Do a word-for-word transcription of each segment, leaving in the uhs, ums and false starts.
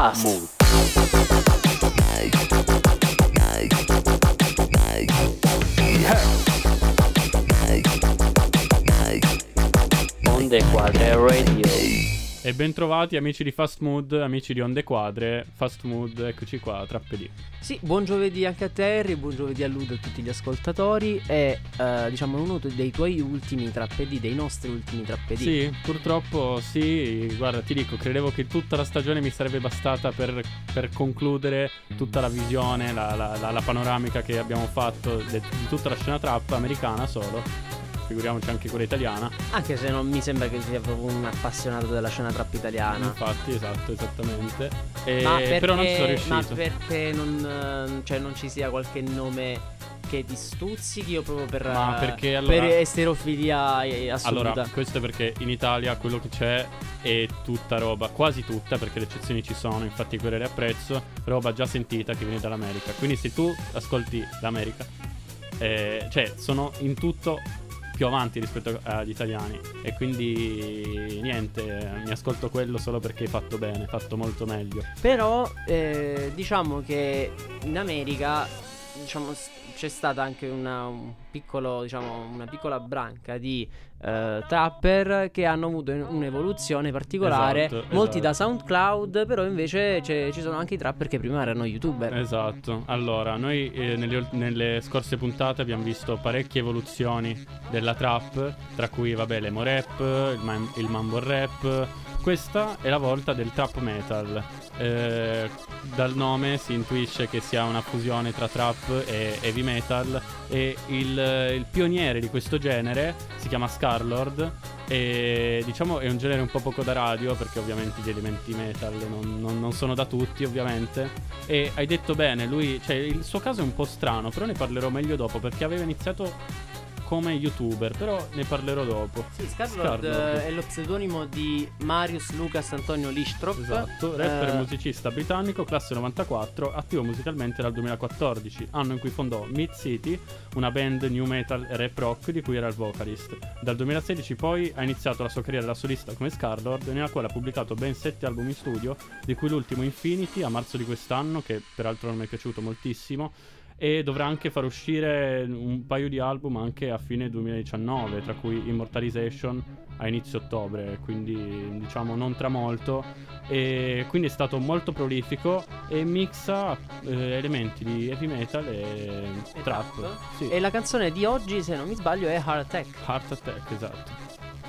Fast Mood. Onde Quadre Radio. E bentrovati amici di Fast Mood, amici di Onde Quadre. Fast Mood, eccoci qua, Trappedì. Sì, buon giovedì anche a te Harry, buon giovedì a Ludo e a tutti gli ascoltatori. E uh, diciamo uno dei tuoi ultimi Trappedì, dei nostri ultimi Trappedì. Sì, purtroppo sì, guarda ti dico, credevo che tutta la stagione mi sarebbe bastata per, per concludere tutta la visione, la, la, la, la panoramica che abbiamo fatto de, di tutta la scena trap americana solo. Figuriamoci anche quella italiana. Anche se non mi sembra che sia proprio un appassionato della scena trap italiana. Infatti, esatto, esattamente. E ma perché, però non sono riuscito. Ma perché non, cioè, non ci sia qualche nome che ti stuzzichi o proprio per, ma perché, allora, per esterofilia assoluta? Allora, questo è perché in Italia quello che c'è è tutta roba, quasi tutta, perché le eccezioni ci sono, infatti quelle le apprezzo, roba già sentita che viene dall'America. Quindi se tu ascolti l'America, eh, cioè sono in tutto più avanti rispetto agli italiani, e quindi niente, mi ascolto quello solo perché hai fatto bene, fatto molto meglio. Però eh, diciamo che in America, diciamo, c'è stata anche una, un piccolo, diciamo, una piccola branca di uh, trapper che hanno avuto un'evoluzione particolare. Esatto, molti esatto. da SoundCloud, però invece ci sono anche i trapper che prima erano youtuber. Esatto. Allora, noi eh, nelle, nelle scorse puntate abbiamo visto parecchie evoluzioni della trap, tra cui vabbè l'emo rap, il, man- il mambo rap. Questa è la volta del trap metal. Eh, dal nome si intuisce che sia una fusione tra trap e heavy metal, e il, il pioniere di questo genere si chiama Scarlord, e diciamo è un genere un po' poco da radio, perché ovviamente gli elementi metal non, non, non sono da tutti ovviamente. E hai detto bene, lui, cioè il suo caso è un po' strano, però ne parlerò meglio dopo, perché aveva iniziato come youtuber, però ne parlerò dopo. Sì, Scarlord è lo pseudonimo di Marius Lucas Antonio Listrop. Esatto, rapper e uh, musicista britannico, classe novantaquattro, attivo musicalmente dal duemilaquattordici, anno in cui fondò Mid City, una band new metal e rap rock di cui era il vocalist. Dal duemilasedici poi ha iniziato la sua carriera da solista come Scarlord, nella quale ha pubblicato ben sette album in studio, di cui l'ultimo Infinity a marzo di quest'anno, che peraltro non mi è piaciuto moltissimo. E dovrà anche far uscire un paio di album anche a fine duemiladiciannove, tra cui Immortalization a inizio ottobre, quindi diciamo non tra molto. E quindi è stato molto prolifico e mixa eh, elementi di heavy metal e, e trap. Sì. E la canzone di oggi, se non mi sbaglio, è Heart Attack. Heart Attack, esatto.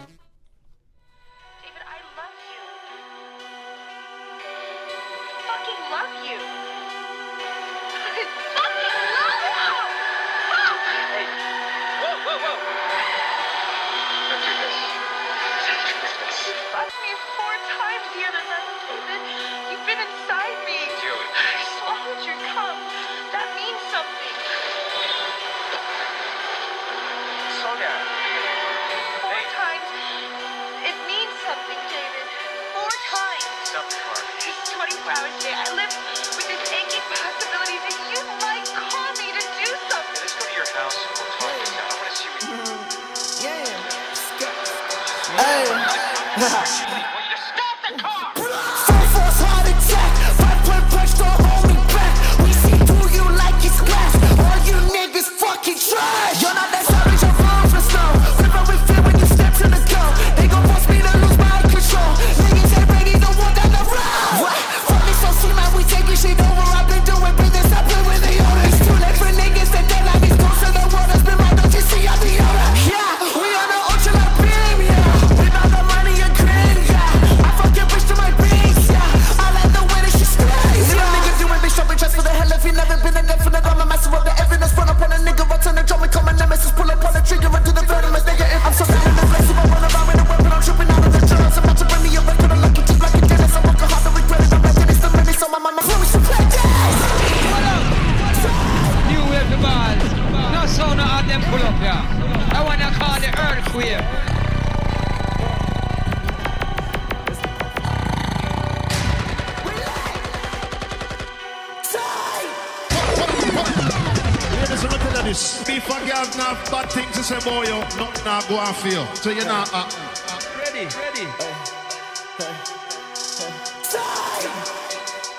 this. If a girl not bad things to say, boy, yo, nothing not go on for you. So you're not uh, ready, ready.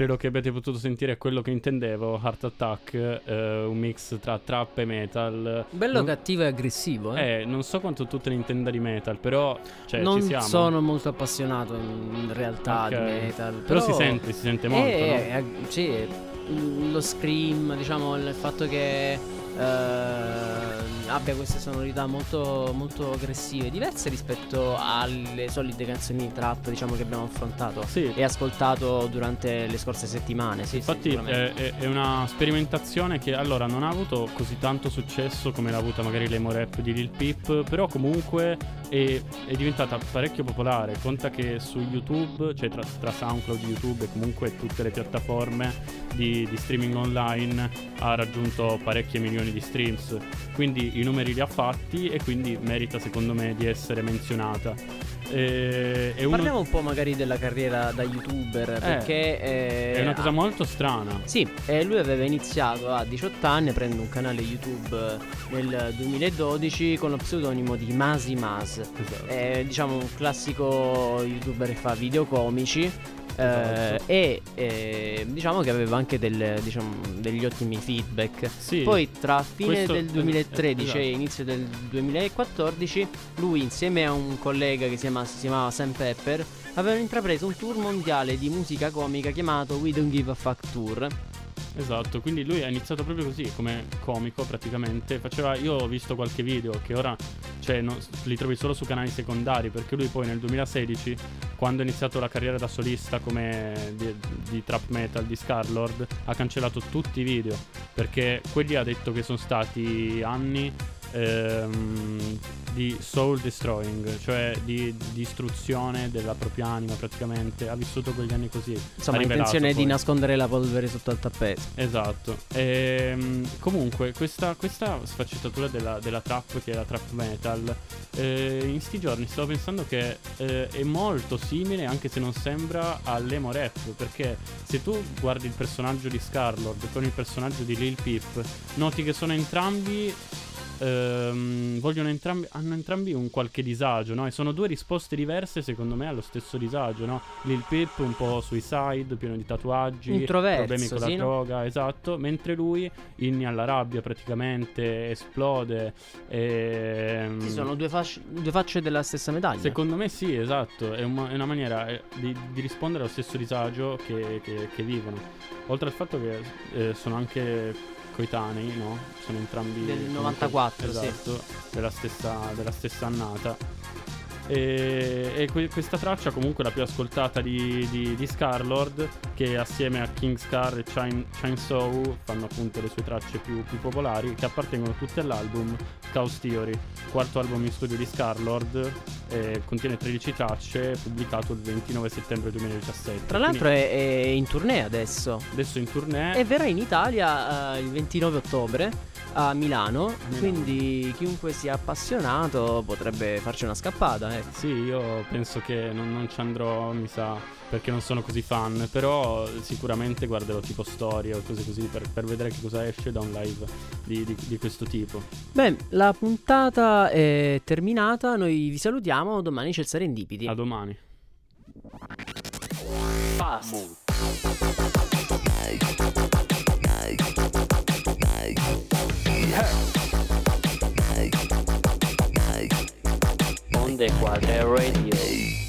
credo che abbiate potuto sentire quello che intendevo, Heart Attack, eh, un mix tra trap e metal. Bello, non, cattivo e aggressivo, eh? eh, non so quanto tu te ne intenda di metal, però cioè, non ci siamo. sono molto appassionato in realtà Ok. di metal. Però, Però, si sente, si sente molto, eh, no? eh, sì, lo scream, diciamo, il fatto che eh, abbia queste sonorità molto, molto aggressive, diverse rispetto alle solite canzoni di trap, diciamo, che abbiamo affrontato Sì. e ascoltato durante le scorse settimane. Sì, Infatti sì, sicuramente. è, è- è una sperimentazione che allora non ha avuto così tanto successo come l'ha avuta magari l'emo rap di Lil Peep, però comunque è, è diventata parecchio popolare. Conta che su YouTube, cioè tra, tra SoundCloud, YouTube e comunque tutte le piattaforme di, di streaming online, ha raggiunto parecchie milioni di streams, quindi i numeri li ha fatti e quindi merita secondo me di essere menzionata. E, è uno- Parliamo un po' magari della carriera da youtuber, perché eh, è una cosa ha- molto strana. Sì, eh, lui aveva iniziato a diciotto anni aprendo un canale YouTube eh, nel duemiladodici con lo pseudonimo di Masi Mas. Esatto. È, diciamo, un classico youtuber che fa video comici. eh, Esatto. e eh, diciamo che aveva anche del- diciamo, degli ottimi feedback. Sì. Poi tra fine Questo- del duemilatredici eh, e esatto. inizio del duemilaquattordici lui, insieme a un collega che si, chiama- si chiamava Sam Pepper, avevano intrapreso un tour mondiale di musica comica chiamato We Don't Give a Fuck Tour. Esatto, quindi lui ha iniziato proprio così, come comico praticamente. Faceva, io ho visto qualche video che ora, cioè, non- li trovi solo su canali secondari, perché lui poi nel duemilasedici, quando ha iniziato la carriera da solista come di, di trap metal di Scarlord, ha cancellato tutti i video, perché quelli ha detto che sono stati anni ehm, di soul destroying, cioè di distruzione della propria anima praticamente. Ha vissuto quegli anni così. Insomma, Ha rivelato l'intenzione di poi. nascondere la polvere sotto al tappeto. Esatto. Ehm, comunque questa, questa sfaccettatura della, della trap, che è la trap metal, eh, in sti giorni stavo pensando che eh, è molto simile, anche se non sembra, all'emo rap, perché se tu guardi il personaggio di Scarlord con il personaggio di Lil Peep, noti che sono entrambi ehm, vogliono entrambi, hanno entrambi un qualche disagio, no? E sono due risposte diverse secondo me allo stesso disagio, no? Lil Peep un po' suicide, pieno di tatuaggi, Introverso, problemi con la sì, no? droga, esatto, mentre lui inni alla rabbia praticamente, esplode. E, Ci sono due, fasce- due facce della stessa medaglia. secondo me sì, esatto, è, un- è una maniera eh, di, di rispondere allo stesso disagio che, che- che vivono. Oltre al fatto che eh, sono anche coetanei, no? Sono entrambi Del comunque- novantaquattro, sì. esatto, della stessa, della stessa annata. E, e que- questa traccia comunque la più ascoltata di, di, di Scarlord, che assieme a King Scar e Chain, Chainsaw fanno appunto le sue tracce più, più popolari, che appartengono tutte all'album Chaos Theory, quarto album in studio di Scarlord, eh, contiene tredici tracce, pubblicato il ventinove settembre duemiladiciassette. Tra l'altro Quindi è, è in tournée adesso. adesso in tournée. E verrà in Italia eh, il ventinove ottobre a Milano, Milano. quindi chiunque sia appassionato potrebbe farci una scappata, ecco. Sì, io penso che non, non ci andrò, mi sa, perché non sono così fan, però sicuramente guarderò tipo storie o cose così per, per vedere che cosa esce da un live di, di- di questo tipo. Beh, la puntata è terminata, noi vi salutiamo, domani c'è il Serendipity. A domani. Fast. Onde Quadre Radio.